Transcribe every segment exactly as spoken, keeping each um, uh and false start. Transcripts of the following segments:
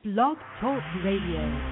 Blog Talk Radio.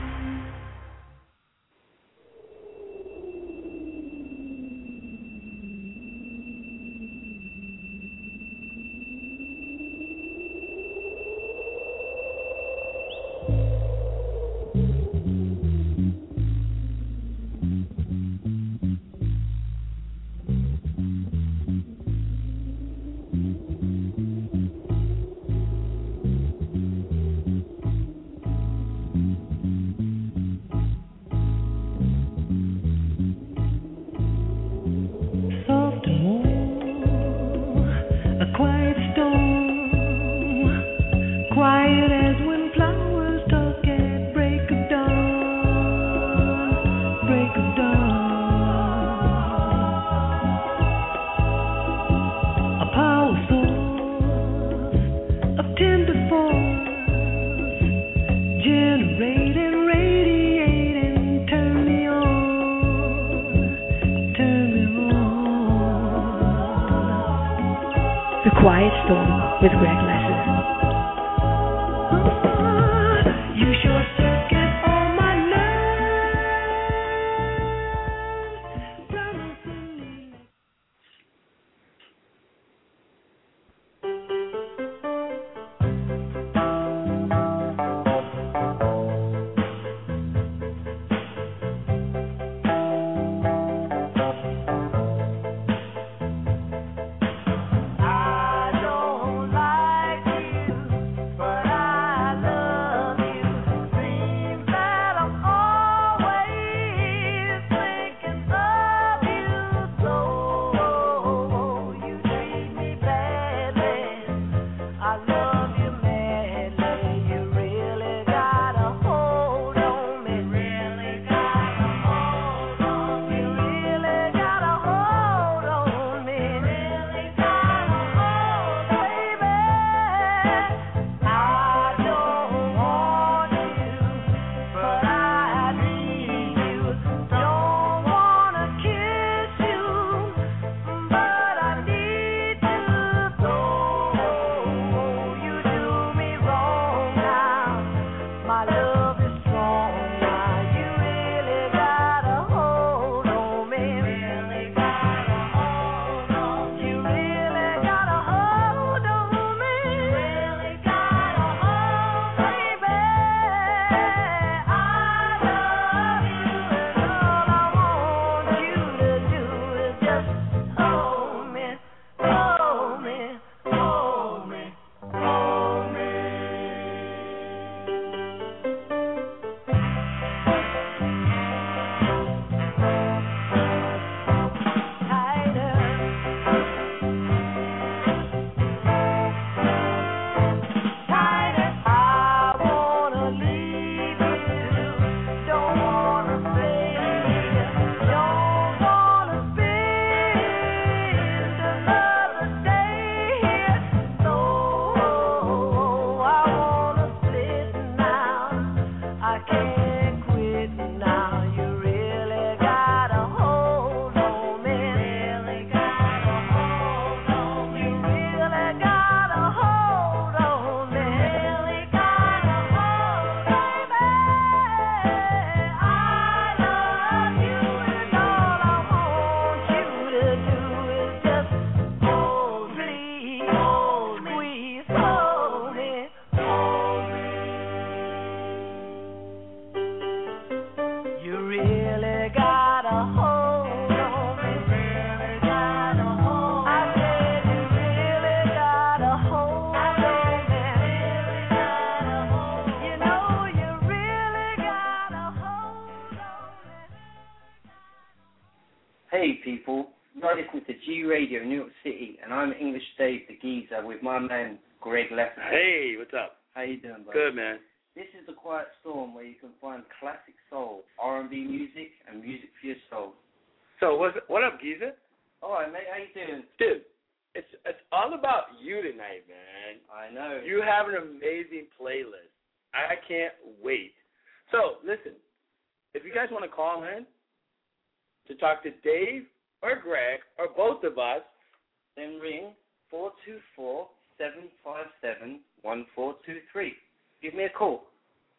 Hey people, you're listening to G Radio New York City, and I'm English Dave the Geezer with my man Greg Leffler. Hey, what's up? How you doing, bud? Good, man. This is the Quiet Storm, where you can find classic soul, R and B music, and music for your soul. So what's what up, Geezer? All right, mate. How you doing? Dude, it's it's all about you tonight, man. I know. You have an amazing playlist. I can't wait. So listen, if you guys want to call in to talk to Dave or Greg or both of us, then ring four two four, seven five seven, one four two three. Give me a call.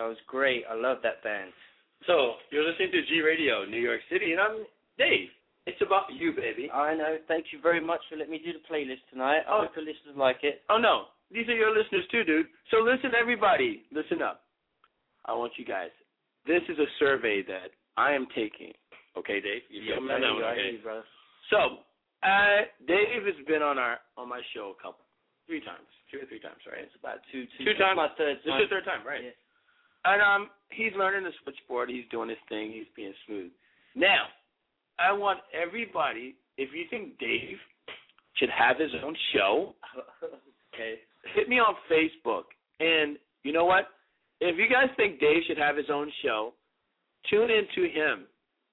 That was great. I love that band. So, you're listening to G Radio, New York City, and I'm Dave. It's about you, baby. I know. Thank you very much for letting me do the playlist tonight. I Oh. hope the listeners like it. Oh, no. These are your listeners, too, dude. So listen, everybody. Listen up. I want you guys. This is a survey that I am taking. Okay, Dave? You Yeah, feel me on that one, I okay? hear you, brother. So, uh, Dave has been on our on my show a couple, three times, two or three times, right? It's about two, two, Two this is times. my third This time. is your third time, right? Yeah. And um, he's learning the switchboard. He's doing his thing. He's being smooth. Now, I want everybody, if you think Dave should have his own show, Okay. hit me on Facebook. And you know what? If you guys think Dave should have his own show, tune in to him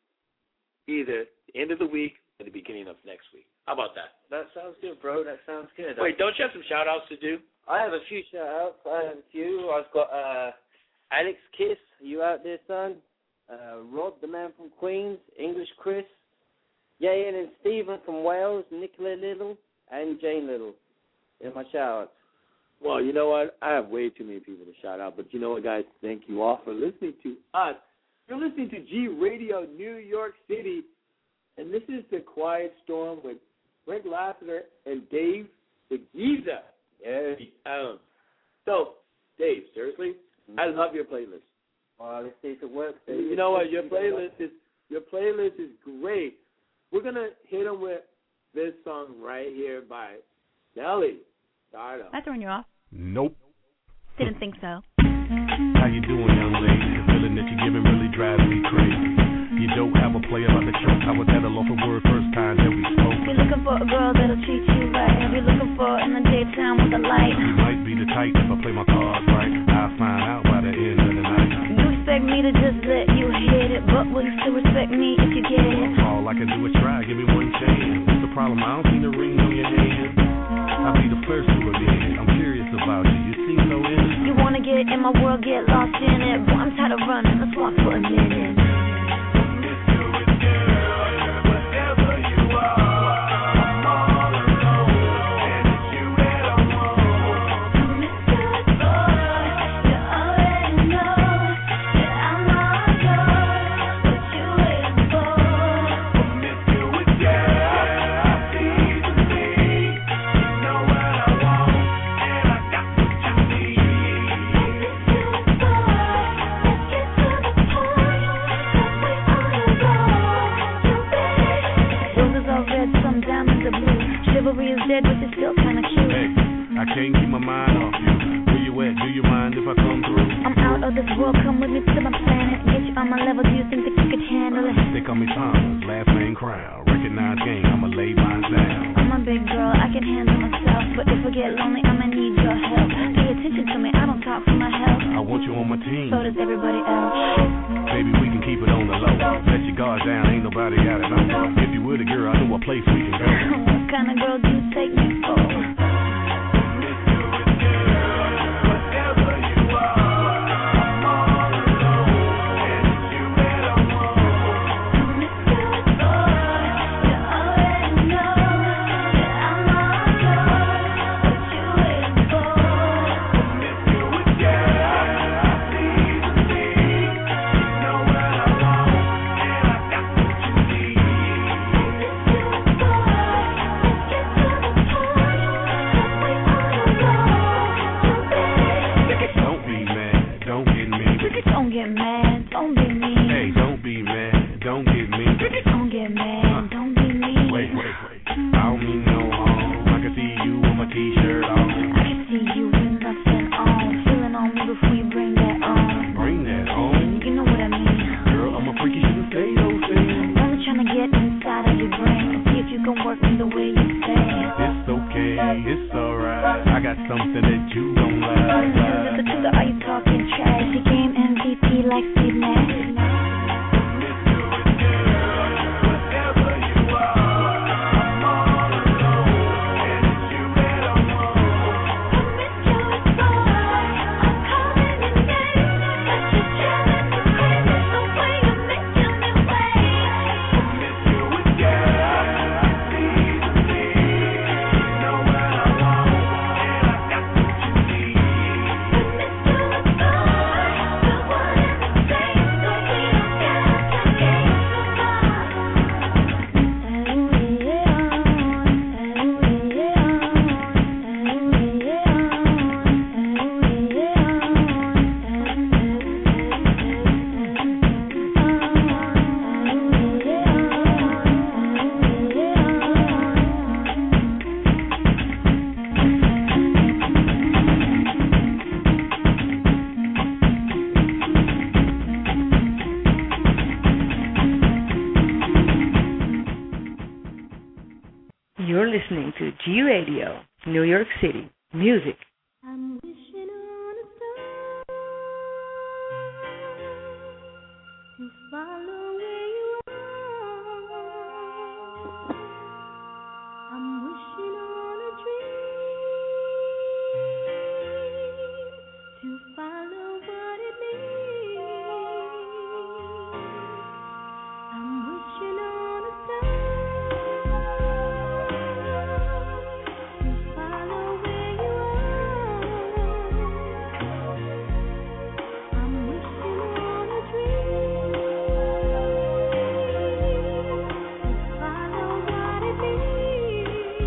either the end of the week or the beginning of next week. How about that? That sounds good, bro. That sounds good. Wait, don't you have some shout-outs to do? I have a few shout-outs. I have a few. I've got uh, Alex Kiss. Are you out there, son? Uh, Rod, the man from Queens. English Chris. Yayan and Stephen from Wales. Nicola Little. And Jane Little. They're my shout-outs. Well, you know what? I have way too many people to shout out. But you know what, guys? Thank you all for listening to us. You're listening to G Radio New York City. And this is The Quiet Storm with Rick Lassiter and Dave the Giza. Yeah. Um, so, Dave, seriously, I love your playlist. Well, let's see if it works. You know what? Your playlist is your playlist is great. We're gonna hit them with this song right here by Nelly. Stardom. Am I throwing you off? Nope. Didn't think so. How you doing, young lady? The feeling that you're giving really drives me crazy. You don't have a player about the choke. I was at a loss of word first time that we spoke. You're looking for a girl that'll treat you right. You're looking for in the daytime with the light. You might be the type if I play my cards right. I'll find out by the end of the night. You expect me to just let you hit it, but will you still respect me if you get it? All I can do is try. Give me one chance. What's the problem? I don't see the ring on your hand. I'll be the first to admit. I'm curious about you. You seem so innocent. You wanna get in my world, get lost in it. Boy, I'm tired of running. Let's walk for a minute. Chivalry is dead, but it's still kinda cute. Hey, I can't keep my mind off you. Where you at? Do you mind if I come through? I'm out of this world, come with me to my planet. Get you on my level, do you think that you could handle it? They call me Thomas, last name Crown. Recognize game, I'ma lay mine down. I'm a big girl, I can handle myself. But if I get lonely, I'ma need your help. Pay attention to me, I don't talk for my health. I want you on my team. So does everybody else. Baby, we can keep it on the low. Let your guard down, ain't nobody got it on. If you were the girl, I know a place we can go. What kind of girl do you take me for? Don't get mad, don't be mean. Hey, don't be mad, don't get mean. Don't get mad, don't be mean. Wait, wait, wait. I don't mean no harm. I can see you with my t-shirt on. I can see you with nothing on. Feeling on me before you bring that on. Bring that on. You know what I mean. Girl, I'm a freaky, shouldn't say those things. Only trying to get inside of your brain and see if you can work me the way you say. It's okay, it's alright. I got something that you don't like. Is it the truth or are you talking trash? You game M V P like Steve Nash. Don't listening to G Radio, New York City. Music. I'm wishing on a star to follow where you are. I'm wishing on a dream to follow what it means. I'm wishing on a star to follow where you are. I'm wishing on a dream to follow what it means.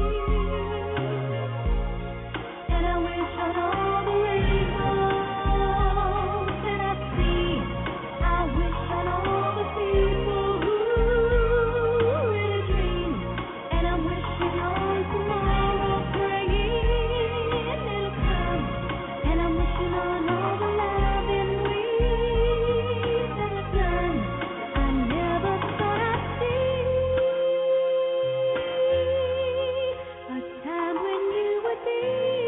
And I wish on all the rainbows that I see. I wish on all the people who in a dream. And I'm wishing on tomorrow, praying it'll come. And I'm wishing on all the loving we that I've done. I never thought I'd see a time when you would be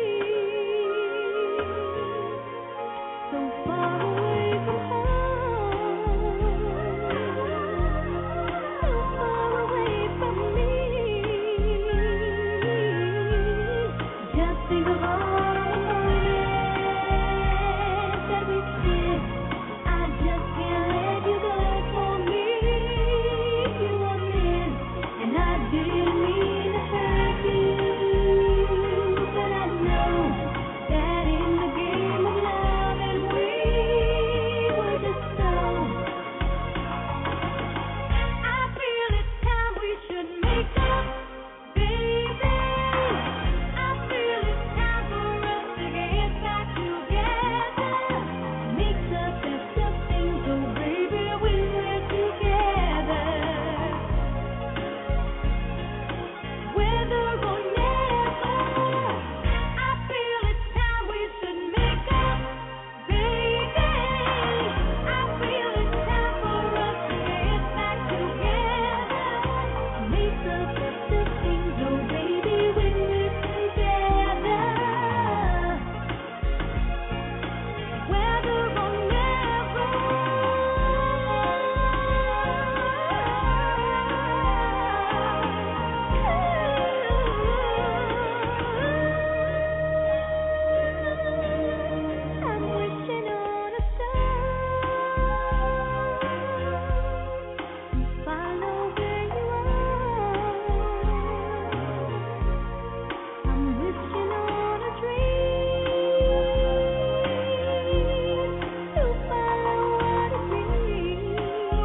so far away from home, so far away from me. Just think of all the moments that we spent. I just can't let you go for me. You were meant, and I didn't mean to hurt you, but I know that in the game of love and we were just so. I feel it's time we should make up, baby. I feel it's time for us to get back together. Make the best of things, oh baby, when we're together. Whether or never, I feel it's time we should make up, baby. I feel it's time for us to get back together. Make the best of things, oh baby, when we're together. Whether or never, I'm wishing on a star to follow where you are. I'm wishing on a dream to follow what it means.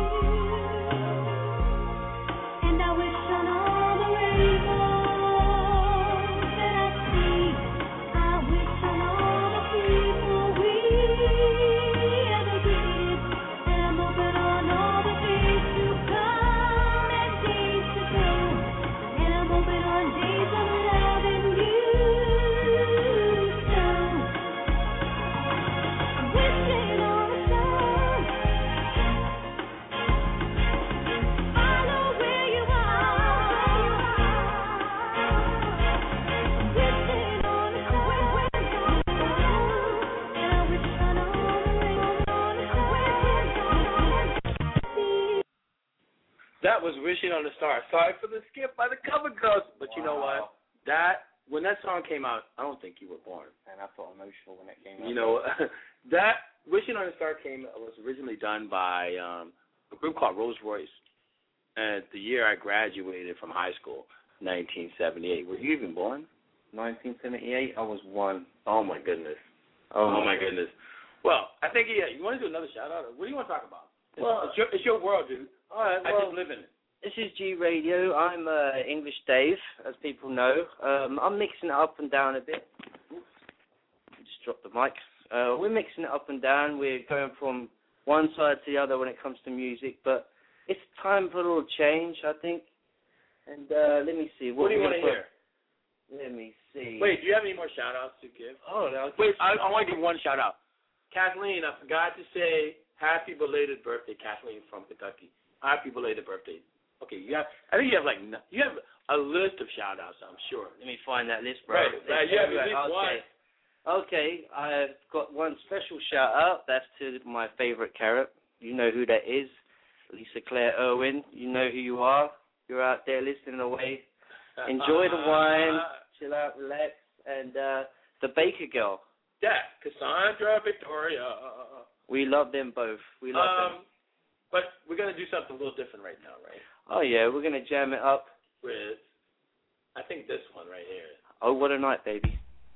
And I wish on all the rainbows that I see. I wish on all the people we ever did. And I'm hoping on all the days to come and days to go. And I'm hoping on days of loving you so. I'm wishing on a star. Follow where you are. Wishing on a star. And I wish on all the rainbows. That was Wishing on a Star. Sorry for the skip by the Cover Girls, but you know what? That when that song came out, I don't think you were born. And I felt emotional when it came out. You know, that Wishing on a Star came was originally done by um, a group called Rolls Royce. And the year I graduated from high school, nineteen seventy-eight. Were you even born? nineteen seventy-eight, I was one. Oh my goodness. Oh, my goodness. Well, I think yeah. You want to do another shout out? Or what do you want to talk about? It's, Well- it's your it's your world, dude. All right, I well, just live in it. this is G Radio. I'm uh, English Dave, as people know. Um, I'm mixing it up and down a bit. Just dropped the mic. Uh, we're mixing it up and down. We're going from one side to the other when it comes to music, but it's time for a little change, I think. And uh, let me see. What, do you we're want to gonna hear? put- Let me see. Wait, do you have any more shout outs to give? Oh, no. Wait, I, I want to give one shout out. Kathleen, I forgot to say happy belated birthday, Kathleen from Kentucky. Happy belated birthday. Okay, you have. I think you have like n- you have a list of shout outs. I'm sure. Let me find that list, bro. Right, right. You have at least okay. one. Okay, I've got one special shout out. That's to my favorite carrot. You know who that is. Lisa Claire Irwin. You know who you are. You're out there listening away. Enjoy the wine. Chill out, relax. And uh, the Baker Girl. Yeah, Cassandra Victoria. We love them both. We love um, them. But we're going to do something a little different right now, right? Oh, yeah, we're going to jam it up. With, I think this one right here. Oh, what a night, baby.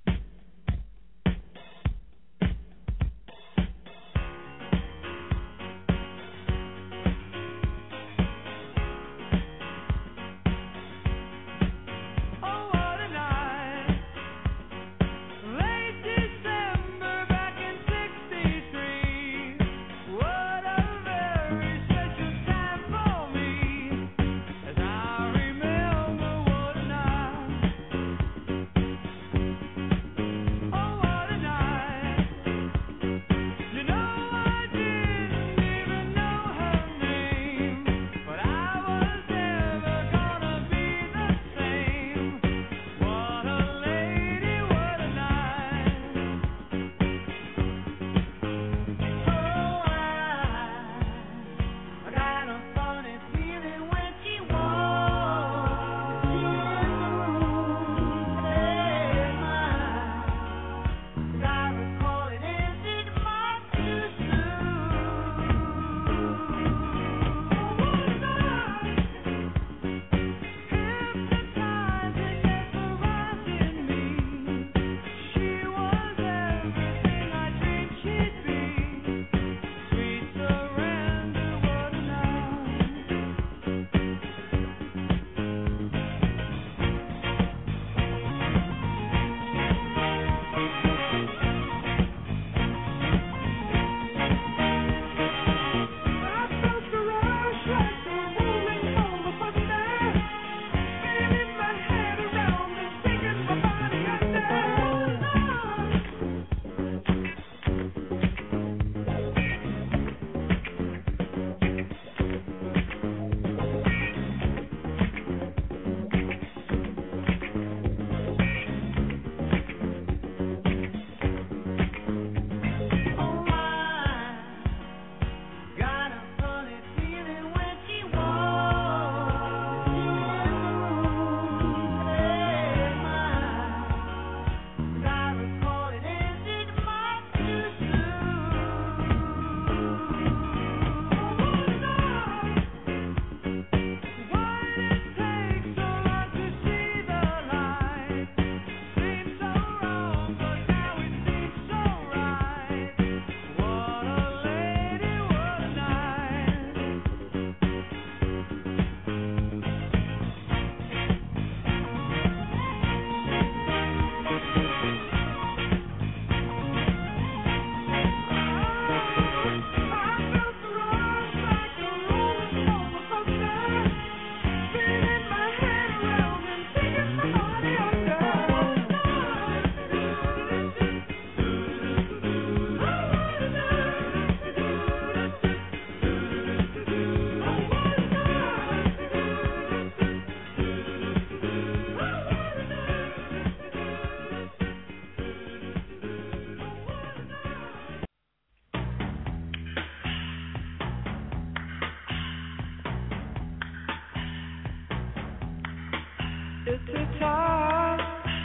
It's the time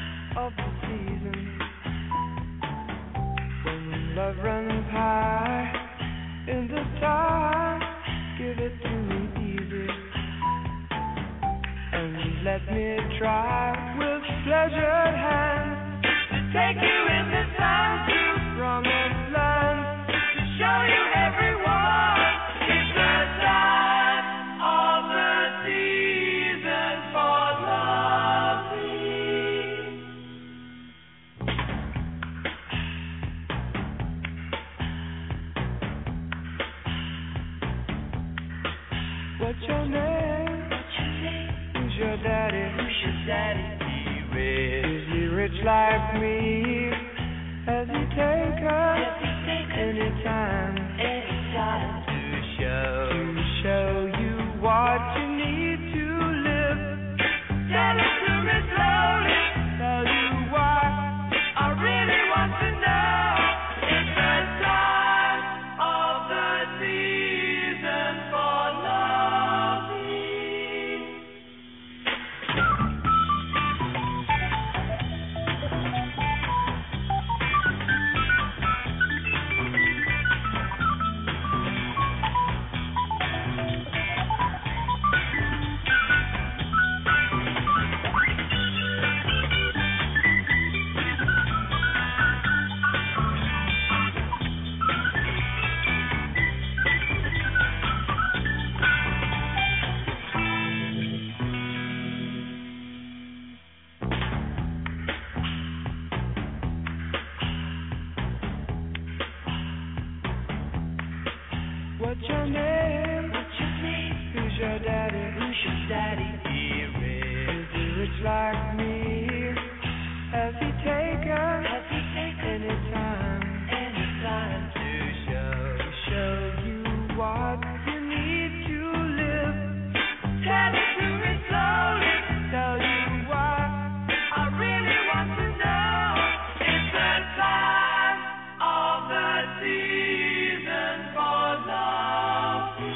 of the season when love runs high. In the time, give it to me easy and let me try with pleasured hands to take you in the sun to promised land, to show you everyone. It's the time of the season for loving. What's your name? What's your name? Who's your daddy? Who's your daddy? He rich. Is he rich like me? Has he taken any time? Any time to show to show you what you need Has he taken? Has he taken any time? Any time to show, show you what you need to live? Tell it to me slowly. Tell you why I really want to know. It's the time of the season for loving.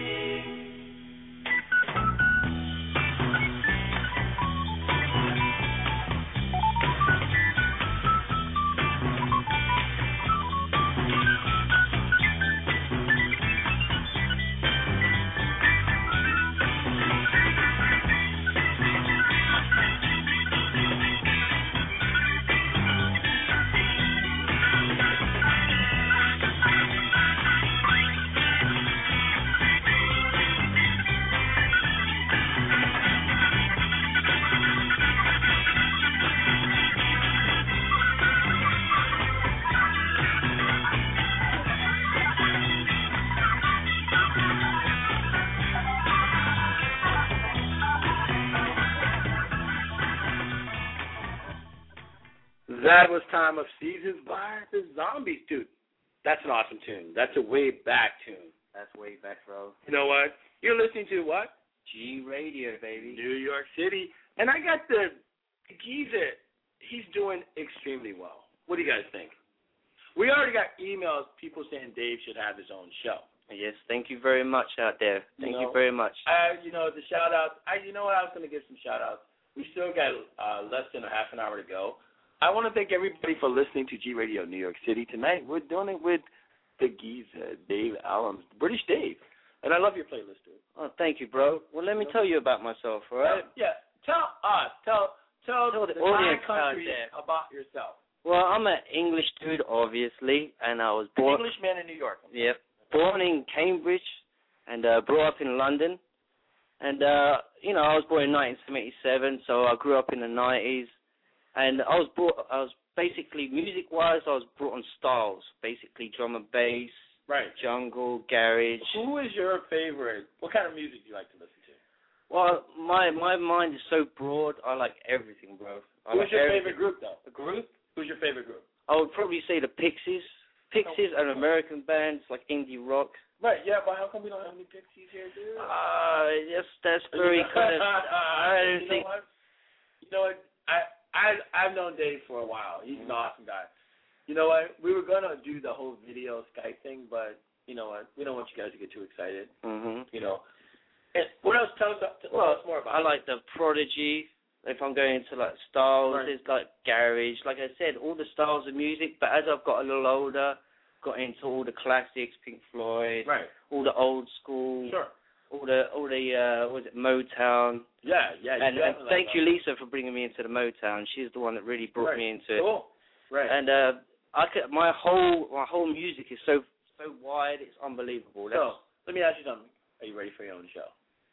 That was Time of Seasons by the Zombies, dude. That's an awesome tune. That's a way back tune. That's way back, bro. You know what? You're listening to what? G Radio, baby. New York City. And I got the, the geezer. He's doing extremely well. What do you guys think? We already got emails, people saying Dave should have his own show. Yes, thank you very much out there. Thank You you, know, very much. I, you know, the shout-outs. I, you know what? I was going to give some shout-outs. We still got uh, less than a half an hour to go. I want to thank everybody for listening to G Radio New York City tonight. We're doing it with the geezer, Dave Allums, British Dave. And I love your playlist, dude. Oh, thank you, bro. Well, let me tell you about myself, all right? Yeah. Tell us, tell, tell, Tell the the audience entire country out there. about yourself. Well, I'm an English dude, obviously, and I was An born. Englishman in New York. Yep, born in Cambridge, and uh, brought up in London. And uh, you know, I was born in nineteen seventy-seven, so I grew up in the nineties. And I was brought. I was basically music-wise, I was brought on styles, basically drum and bass, Right. jungle, garage. Who is your favorite? What kind of music do you like to listen to? Well, my my mind is so broad. I like everything, bro. I Who's like your everything. favorite group, though? A group? Who's your favorite group? I would probably say the Pixies. Pixies are an American band, it's like indie rock. Right, yeah, but how come we don't have any Pixies here, dude? Uh, yes, that's very kind of. I don't you think. Know what? You know what? I I I've known Dave for a while. He's an awesome guy. You know what? We were gonna do the whole video Skype thing, but you know what? We don't want you guys to get too excited. Mhm. You know. And what else? Tell us, tell Well, us more about. I like the Prodigy. If I'm going into like styles, Right. it's like garage. Like I said, all the styles of music. But as I've got a little older, got into all the classics, Pink Floyd, Right. all the old school, Sure. all the all the uh, what was it Motown. Yeah, yeah. And, and definitely thank like you, Lisa, for bringing me into the Motown. She's the one that really brought Right. me into it. Cool. Right. And uh, I could, my whole my whole music is so so wide, it's unbelievable. That's, so let me ask you something. Are you ready for your own show?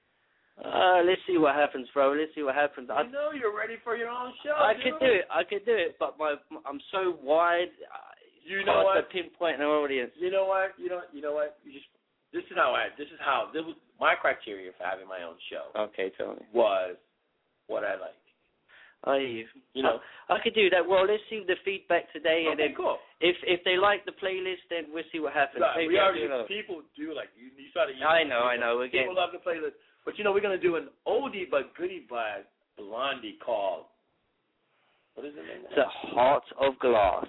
uh, let's see what happens, bro. Let's see what happens. I, I know you're ready for your own show. I dude. could do it. I could do it, but my I'm so wide. uh, You it's know hard what? to pinpoint an audience. You know what? You know. You know what? You just. This is how I. This is how. This was my criteria for having my own show. Okay, tell me. Was what I like. I, you You know. I, I could do that. Well, let's see the feedback today, and Okay, then cool. if if they like the playlist, then we'll see what happens. Right, Maybe we I'll already, do another. people do like you. You saw the. I know, I know. We're People getting. love the playlist, but you know we're gonna do an oldie but goodie by Blondie called. What is it name? The Heart of Glass.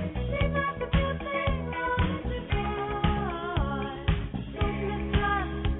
Thank you.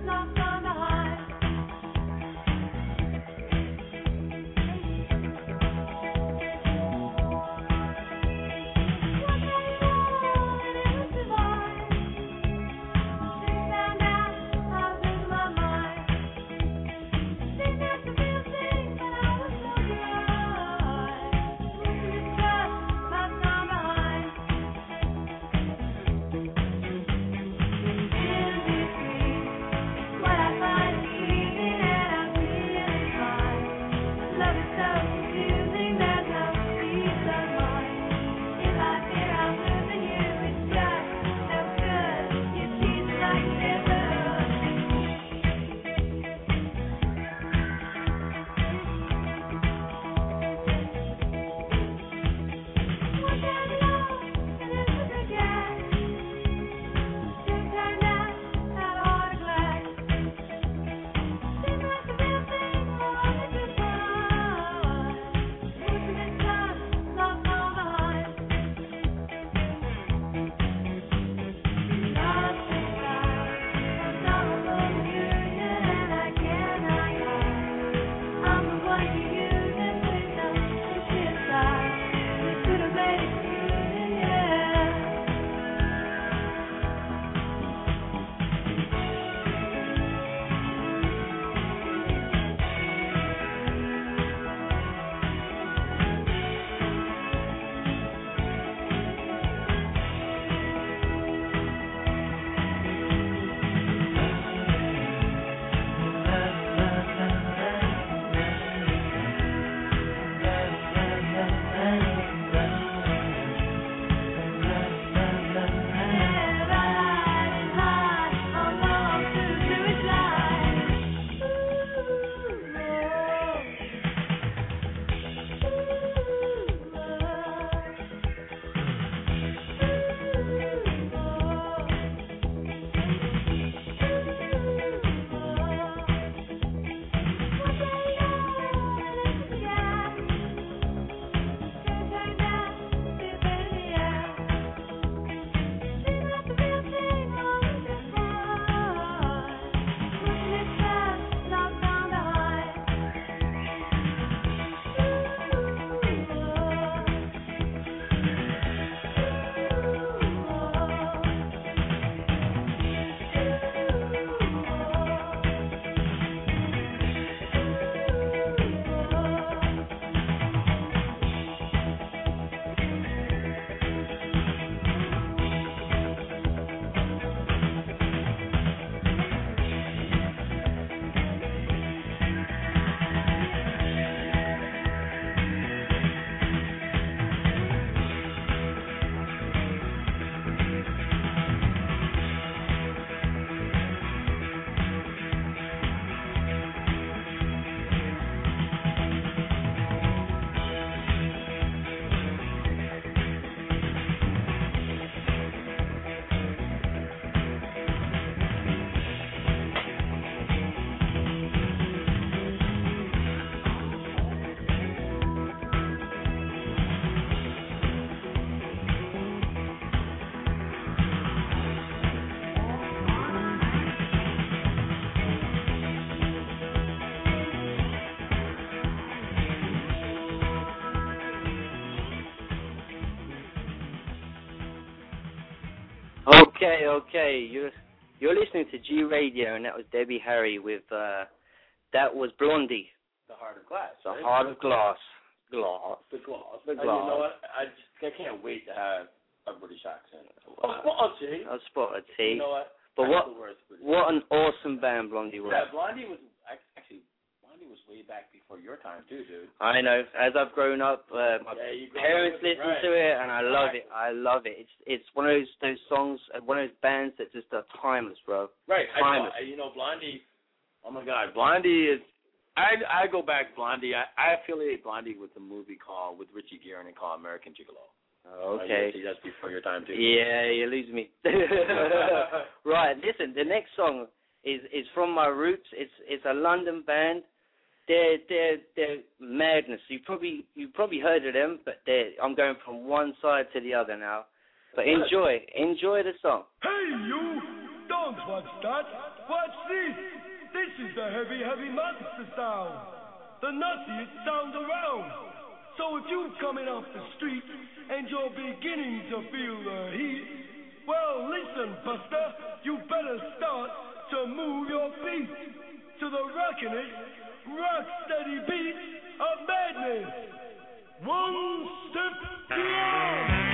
Okay, okay. You're you're listening to G Radio, and that was Debbie Harry with uh, that was Blondie. The Heart of Glass. The right? Heart of Glass. Glass. The Glass. The And Glass. you know what? I just I can't wait to have a British accent. Wow. Oh, well, see. I spotted, You see. know what? But I what have the worst British what an awesome band Blondie was. Yeah, Blondie was actually Blondie was way back before your time too, dude. I know. As I've grown up, uh, my Yeah, you grew up parents with it, listen right. to it, and I love it. Exactly. I love it. It's it's one of those those songs, uh, one of those bands that just are timeless, bro. Right. I Timeless. know, you know, Blondie. Oh my God, Blondie is. I I go back Blondie. I, I affiliate Blondie with a movie called with Richie Gere and called American Gigolo. Oh, Uh, okay. yeah, see, that's before your time too. Yeah, you lose me. Right, listen, the next song is is from my roots. It's it's a London band. They're they're they're madness. You probably you probably heard of them, but they I'm going from one side to the other now. But enjoy, enjoy the song. Hey you! Don't watch that! Watch this! This is the heavy, heavy monster sound! The nuttiest sound around! So if you're coming off the street and you're beginning to feel the heat, well listen, Buster, you better start to move your feet to the rockin'est, rock steady beat of madness. One step beyond.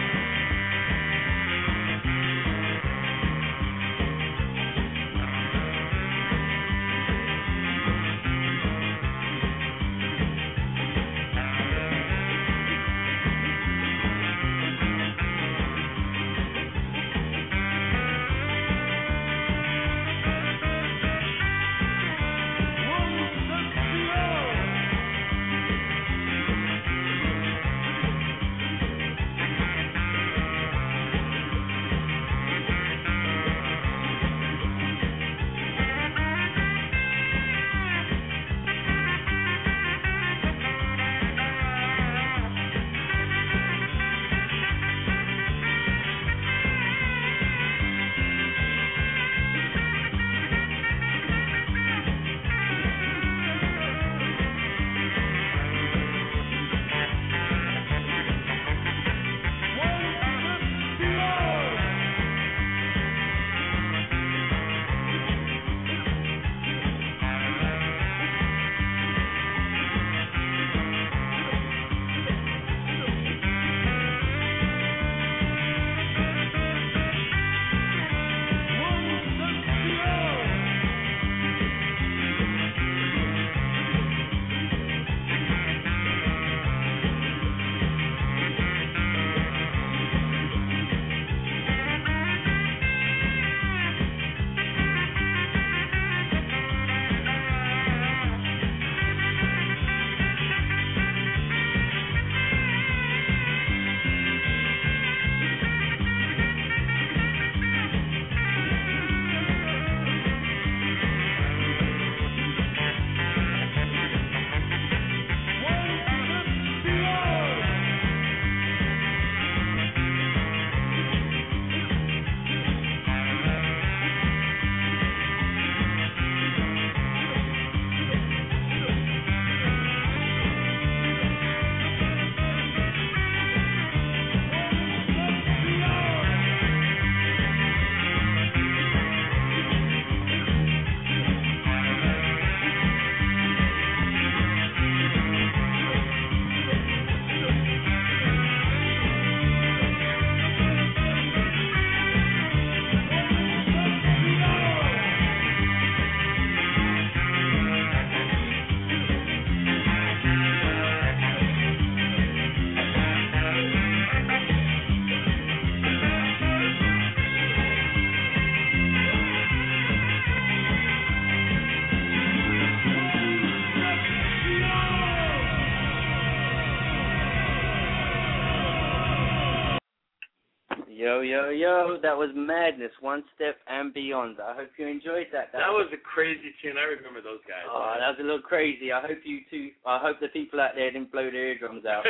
Yo, yo, yo, that was madness, one step and beyond. I hope you enjoyed that. That was a crazy tune. I remember those guys. Oh, that was a little crazy. I hope you too. I hope the people out there didn't blow their eardrums out.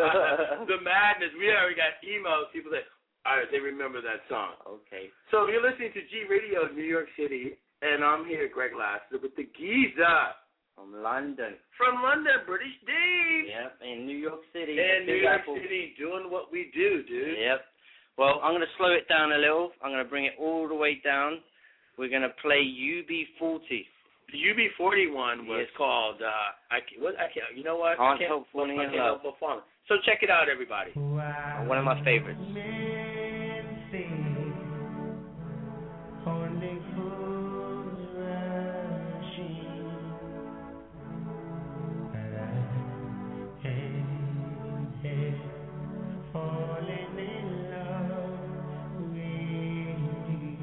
The madness. We already got emails. People that, all right, they remember that song. Okay. So you're listening to G Radio, New York City, and I'm here, Greg Lasseter, with the Giza. From London. From London, British Dave. Yep, in New York City. In Big New York Apple. City, doing what we do, dude. Yep. Well, I'm going to slow it down a little. I'm going to bring it all the way down. We're going to play U B forty. The U B forty one was Yes. called, uh, I can't, what, I can't, you know what? Can't I can't, Help Falling I in can't Love. help but falling. So check it out, everybody. One of my favorites. Only fools rushing, hey, hey, falling in love with you.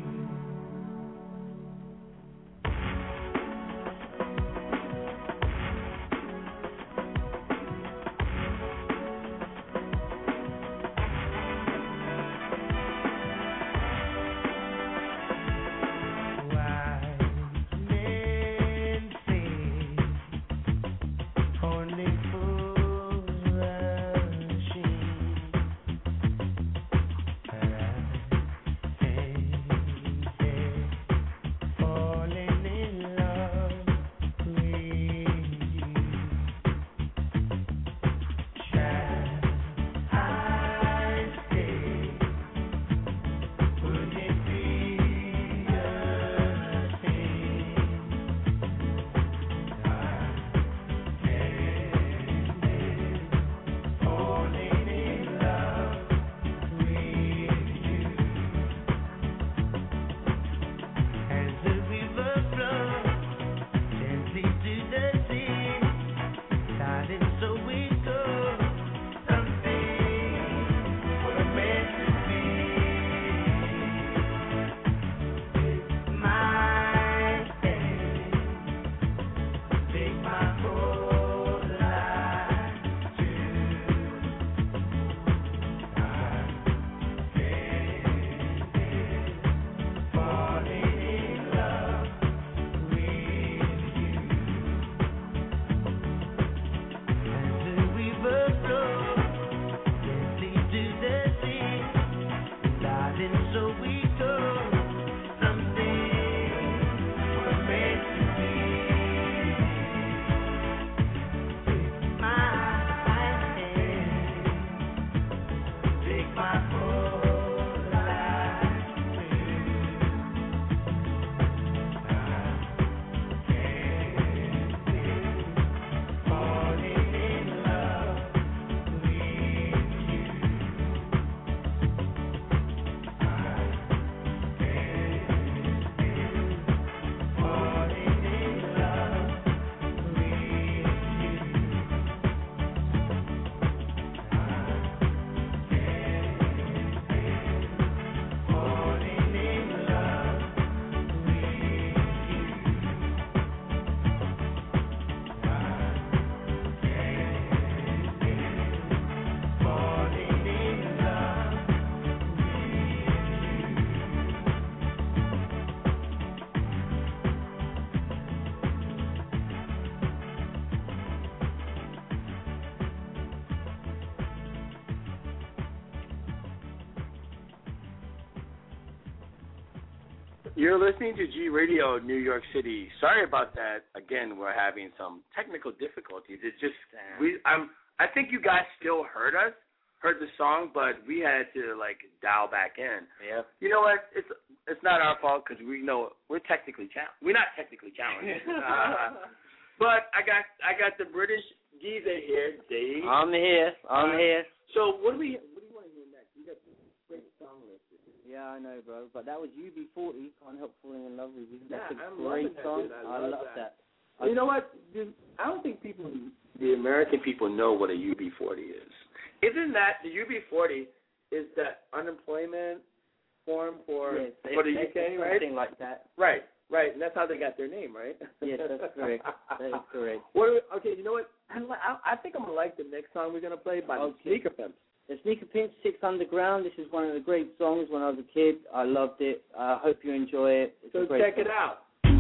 You're listening to G Radio New York City. Sorry about that. Again, we're having some technical difficulties. It's just we. I'm. I think you guys still heard us, heard the song, but we had to like dial back in. Yeah. You know what? It's it's not our fault because we know we're technically challenged. We're not technically challenged. uh, but I got I got the British geezer here, Dave. I'm here. I'm Uh, here. So what do we what do you want to hear next? We got this great song listed. Yeah, I know, bro. But that was U B forty. Can't help falling in love with you. That's Yeah, a I'm great loving that, song. dude. I I love love that. that. You know what? Dude, I don't think people, the American people, know what a U B forty is. Isn't that the U B forty is the unemployment form for Yes, for the it's- U K, it's right? Something like that. Right, right, and that's how they got their name, right? Yes, that's correct. That is correct. What do we, okay, you know what? I, li- I I think I'm gonna like the next song we're gonna play by Okay. the Sneaker Pimps. The Sneaker Pimps, Six Underground. This is one of the great songs when I was a kid. I loved it. I hope you enjoy it. It's So a great check song. it out.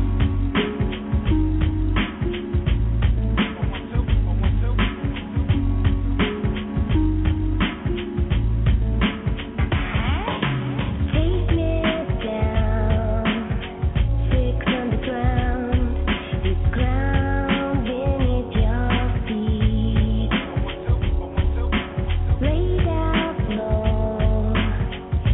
Take me down, six underground, it's ground beneath your feet. Laid out low,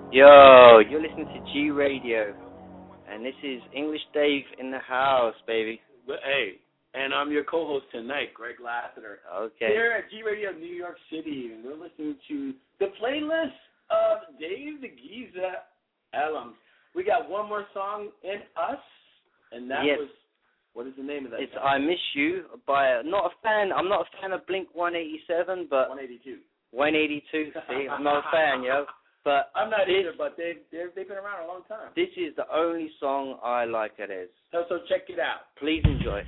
Yo, you're listening to G Radio, and this is English Dave in the house, baby. But, hey, and I'm your co-host tonight, Greg Lassiter. Okay. Here at G Radio New York City, and we're listening to the playlist of Dave the Giza Alums. We got one more song in us, and that yes. was, what is the name of that It's song? I Miss You by, not a fan, I'm not a fan of Blink one eighty-seven, but one eighty-two. one eighty-two, see, I'm not a fan, yo. But I'm not this, either, but they've, they've, they've been around a long time. This is the only song I like it is. So, so check it out. Please enjoy.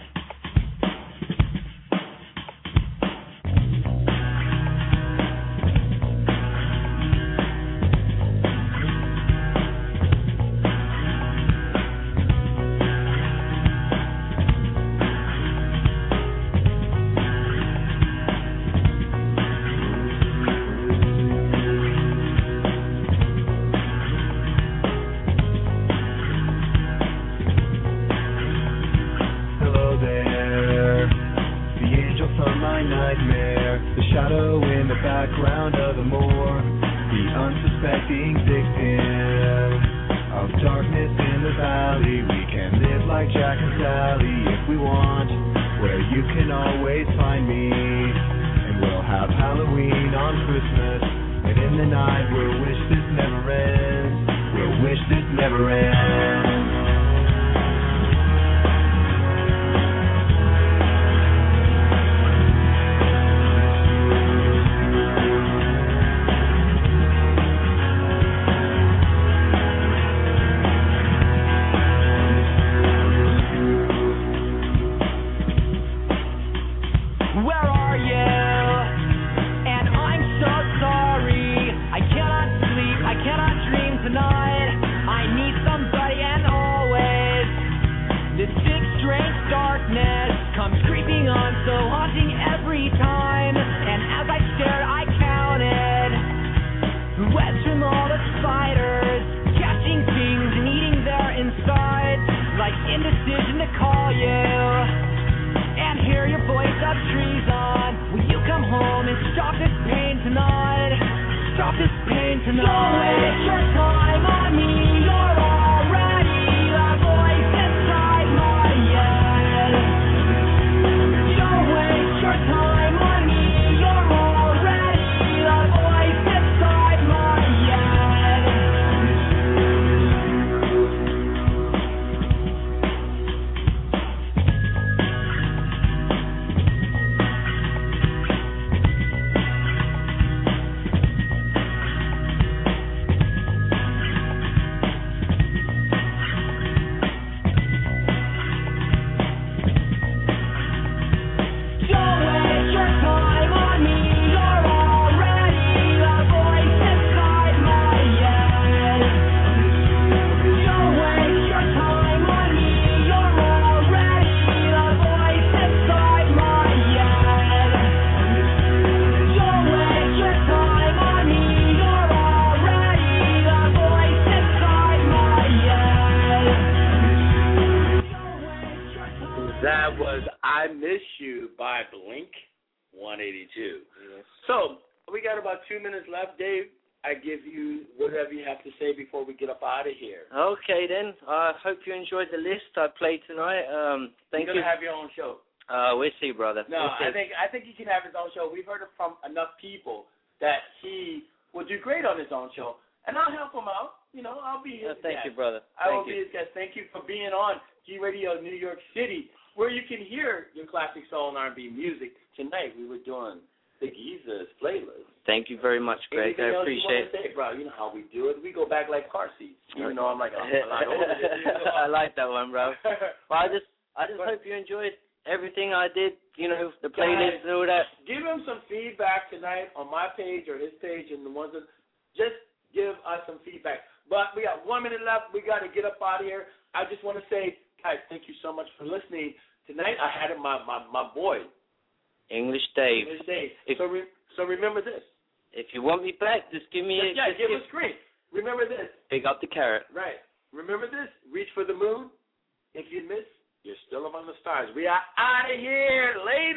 Enjoyed the list I played tonight. Um, thank You're you. You're gonna have your own show. Uh, we'll see, brother. No, we'll see. I think I think he can have his own show. We've heard it from enough people that he will do great on his own show, and I'll help him out. You know, I'll be his uh, thank guest. you, brother. I Thank will you. be his guest. Thank you for being on G Radio New York City, where you can hear your classic soul and R and B music. Tonight we were doing the Giza's playlist. Thank you very much, Greg. Anything I else appreciate you want to say, bro? You know how we do it. We go back like car seats. Even though I'm like a, a lot older than you. I like that one, bro. Well, I just, I just But, hope you enjoyed everything I did. You know, the playlist and all that. Give him some feedback tonight on my page or his page, and the ones that just give us some feedback. But we got one minute left. We got to get up out of here. I just want to say, guys, thank you so much for listening tonight. I had my my my boy, English Dave. English Dave. If, so re, so remember this. If you want me back, just give me Just, a yeah, just give give, a screen. Remember this. Pick up the carrot. Right. Remember this. Reach for the moon. If you miss, you're still among the stars. We are out of here.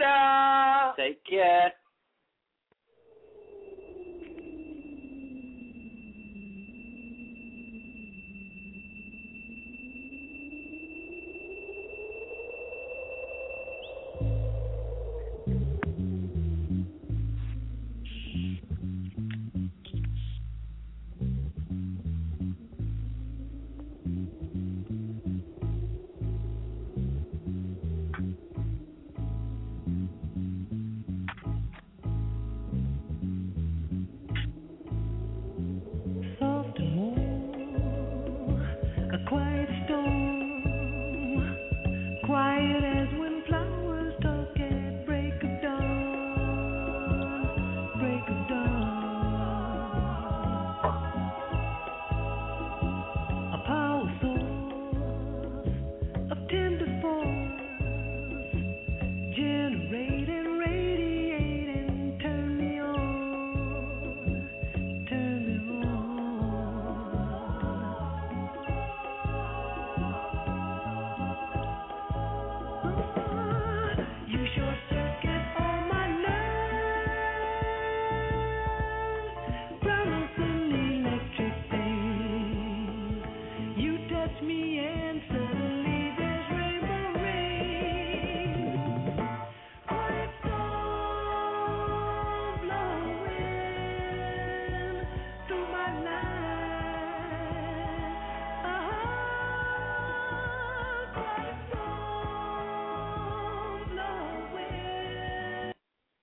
Later. Take care. quiet storm.